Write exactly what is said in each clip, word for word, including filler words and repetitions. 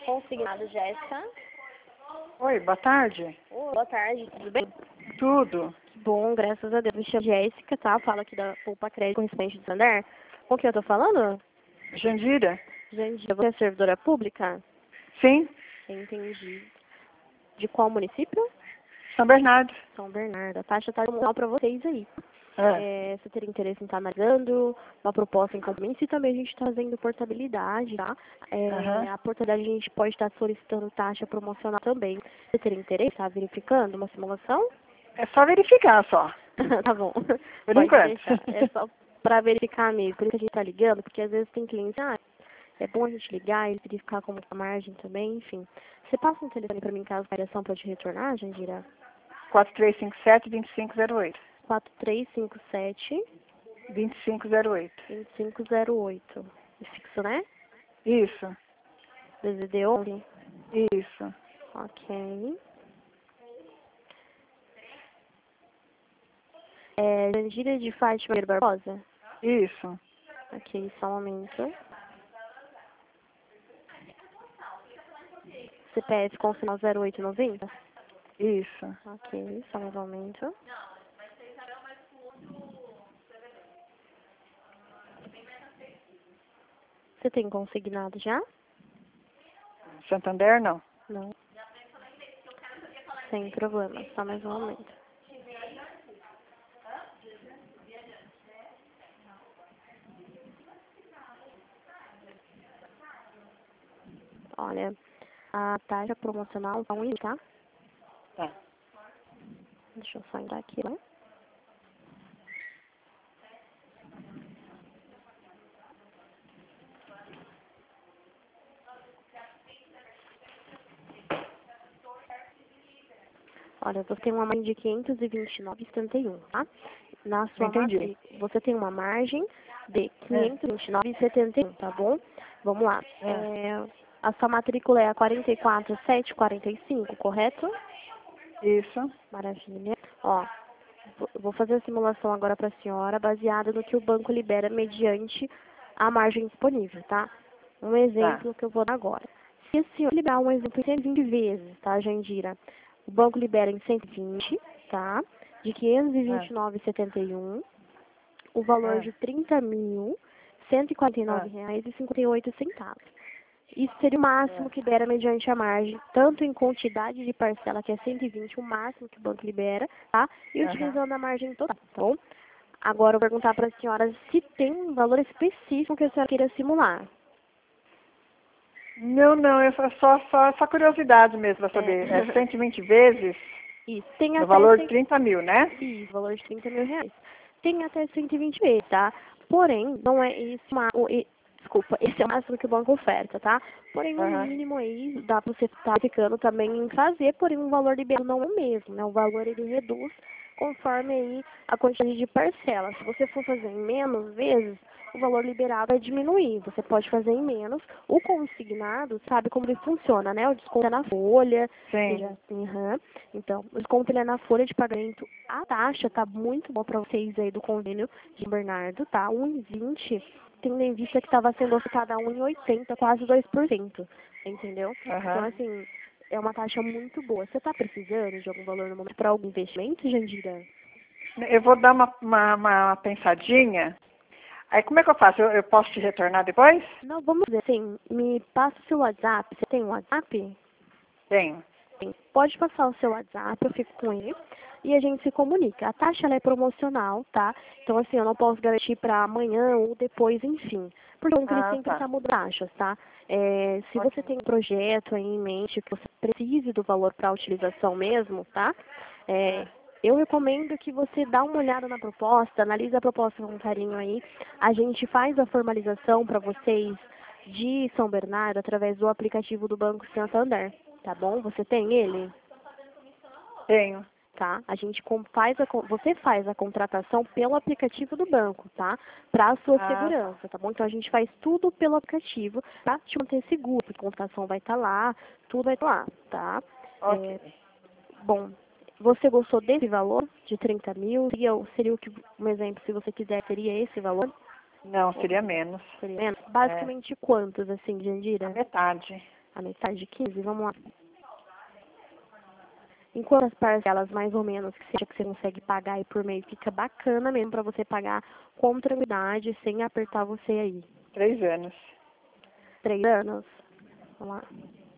Consignado, Jéssica. Oi, boa tarde. Oi, boa tarde, tudo bem? Tudo. Que bom, graças a Deus. Me chamo Jéssica, tá? Falo aqui da Poupa Crédito Correspondente do Santander. Com quem eu tô falando? Jandira? Gente, você é servidora pública? Sim, Entendi. De qual município? São Bernardo. São Bernardo. A taxa tá normal para vocês aí. É. É, você teria interesse em estar analisando uma proposta em compromisso e também a gente está fazendo portabilidade, tá? É, Aham. A portabilidade a gente pode estar solicitando taxa promocional também. Você teria interesse em estar verificando uma simulação? É só verificar só, Tá bom. por Pode enquanto. deixar. É só para verificar mesmo. Por isso que a gente tá ligando, porque às vezes tem clientes, ah, é bom a gente ligar e verificar como tá a margem também, enfim. Você passa um telefone para mim caso a variação pode retornar, Jandira? quatro três cinco sete, dois cinco zero oito. quatro três cinco sete, dois cinco zero oito. dois cinco zero oito. É fixo, né? Isso, D D D onze? isso. Ok. É Jandira de Fátima Barbosa? Isso. Ok, só um momento. C P F com final zero oito noventa? Isso. Ok, só mais um momento. Você tem consignado já? Santander, não. Não. Sem problema, só mais um momento. Olha, a taxa promocional tá um, tá? Tá. Deixa eu só entrar aqui, né? Olha, você tem uma margem de quinhentos e vinte e nove vírgula setenta e um, tá? Na sua Entendi. matrícula, você tem uma margem de É. quinhentos e vinte e nove vírgula setenta e um, tá bom? Vamos lá. É. É, a sua matrícula é a quarenta e quatro mil setecentos e quarenta e cinco, correto? Isso. Maravilha. Ó, vou vou fazer a simulação agora para a senhora, baseada no que o banco libera mediante a margem disponível, tá? Um Tá. exemplo que eu vou dar agora. Se a senhora liberar um exemplo em cento e vinte vezes, tá, Jandira? O banco libera em cento e vinte, tá? De quinhentos e vinte É. e nove vírgula setenta e um, o valor É. de trinta mil cento e quarenta e nove É. reais e cinquenta e oito centavos. Isso seria o máximo É. que libera mediante a margem, tanto em quantidade de parcela, que é cento e vinte, o máximo que o banco libera, tá? E Aham. utilizando a margem total, tá bom? Agora eu vou perguntar para a senhora se tem um valor específico que a senhora queira simular. Não, não, é só, só, só, só curiosidade mesmo para É, saber. É cento e vinte vezes isso, tem no até valor de cem, trinta mil, né? isso, valor de trinta mil reais. Tem até cento e vinte vezes, tá? Porém, não é esse, uma, o- e- desculpa, esse é o máximo que o banco oferta, tá? Porém, o Aham. mínimo aí dá para você estar ficando também em fazer, porém o valor liberado não é o mesmo, né? O valor ele reduz conforme aí a quantidade de parcela. Se você for fazer em menos vezes, o valor liberado vai diminuir. Você pode fazer em menos. O consignado, sabe como ele funciona, né? O desconto é na folha, você Sim. já tem, aham. Então, o desconto ele é na folha de pagamento. A taxa tá muito boa para vocês aí do convênio de Bernardo, tá? um vírgula vinte, tendo em vista que estava sendo ofertada a um vírgula oitenta, quase dois por cento, entendeu? Então, Aham. assim, é uma taxa muito boa. Você está precisando de algum valor no momento para algum investimento, Jandira? Eu vou dar uma, uma, uma pensadinha. Aí como é que eu faço? Eu, eu posso te retornar depois? Não, vamos dizer assim, me passa o seu WhatsApp. Você tem um WhatsApp? Tenho. Sim. Pode passar o seu WhatsApp, eu fico com ele. E a gente se comunica. A taxa ela é promocional, tá? Então, assim, eu não posso garantir para amanhã ou depois, enfim. Porque o ele Ah, sempre tá. está mudando taxas, tá? É, se você Ok. tem um projeto aí em mente que você precise do valor para utilização mesmo, tá? É, eu recomendo que você dá uma olhada na proposta, analise a proposta com carinho aí. A gente faz a formalização para vocês de São Bernardo através do aplicativo do Banco Santander, tá bom? Você tem ele? Tenho. Tá? A gente com- faz a, con- você faz a contratação pelo aplicativo do banco, tá? Para a sua Ah, tá. segurança, tá bom? Então a gente faz tudo pelo aplicativo para te manter seguro, porque a contratação vai estar lá, tudo vai estar lá, tá? Ok. É, bom, você gostou desse valor de trinta mil? Seria, o- seria o que, um exemplo, se você quiser, seria esse valor? Não, Ou seria menos. seria menos? É. Basicamente quantos, assim, A Jandira? metade. A metade de quinze, vamos lá. Em quantas parcelas, mais ou menos, que você acha que você consegue pagar aí por mês? Fica bacana mesmo pra você pagar com tranquilidade, sem apertar você aí. Três anos. Três anos? Vamos lá.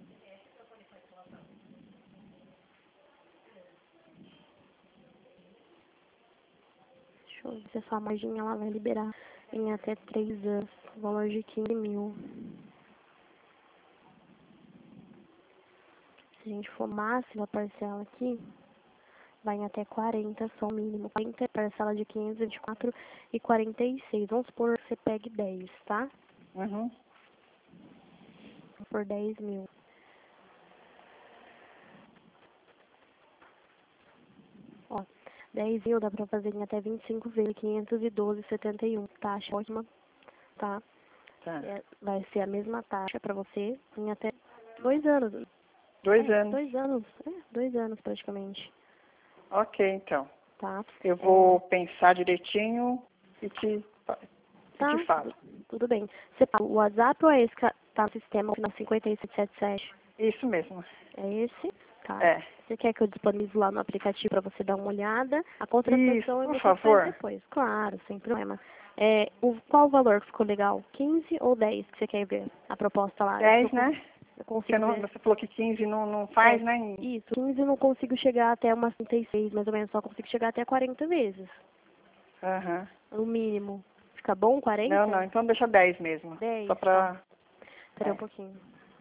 Deixa eu ver se a sua margem ela vai liberar em até três anos. Valor de quinze mil. Se a gente for máxima parcela aqui, vai em até quarenta, só o mínimo. quarenta é parcela de quinhentos, vinte e quatro e quarenta e seis. Vamos supor que você pegue dez, tá? Uhum. Por dez mil. Ó, dez mil dá pra fazer em até vinte e cinco vezes, quinhentos e doze vírgula setenta e um. Taxa ótima, tá? Tá. É, vai ser a mesma taxa pra você em até dois anos. Dois É, anos. dois anos. É, dois anos praticamente, Ok, então. tá? Eu vou É, pensar direitinho e te, e tá, te falo. tudo, tudo bem. Você tá o WhatsApp ou é esse que tá no sistema, o final cinquenta e sete setenta e sete? Isso mesmo. É esse? Tá. É. Você quer que eu disponibilize lá no aplicativo para você dar uma olhada? A Isso, contratação por você faz favor. depois. Claro, sem problema. É, o, qual o valor que ficou legal? quinze ou dez que você quer ver? A proposta lá. Dez, Eu, né? eu Você, consigo não, ver. você falou que quinze não, não faz, É, né? isso. quinze eu não consigo chegar até umas trinta e seis, mais ou menos. Só consigo chegar até quarenta vezes. Aham. No mínimo. Fica bom Não, quarenta? não, então deixa dez mesmo. dez, Só tá. pra... Espera um É. pouquinho.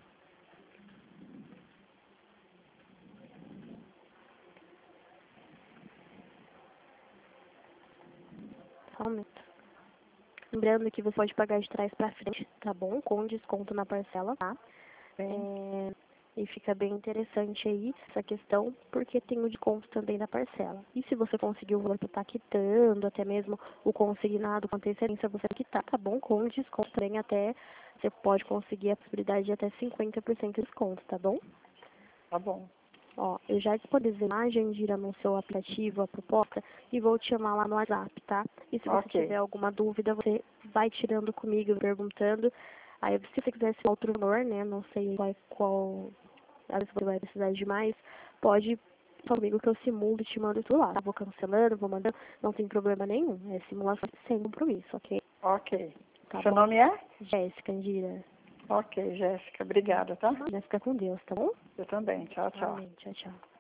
Só um minuto. Lembrando que você pode pagar de trás para frente, tá bom? Com desconto na parcela, tá? Sim. É, e fica bem interessante aí essa questão, porque tem o desconto também da parcela. E se você conseguir o valor que está quitando, até mesmo o consignado com antecedência, você vai quitar, tá bom? Com desconto também até, você pode conseguir a possibilidade de até cinquenta por cento de desconto, tá bom? Tá bom. Ó, eu já disponibilizei a imagem, gira no seu aplicativo, a proposta, e vou te chamar lá no WhatsApp, tá? E se você Ok. tiver alguma dúvida, você vai tirando comigo, perguntando. Aí, se você quiser esse outro valor, né, não sei qual, qual, às vezes você vai precisar de mais, pode falar comigo que eu simulo e te mando tudo lá, tá? Vou cancelando, vou mandando, não tem problema nenhum. É simulação sem compromisso, ok? Ok. Tá Seu bom? nome é? Jéssica, Indira. Ok, Jéssica. Obrigada, tá? Vai ficar com Deus, tá bom? Eu também. Tchau, tchau. Amém. Tchau, tchau.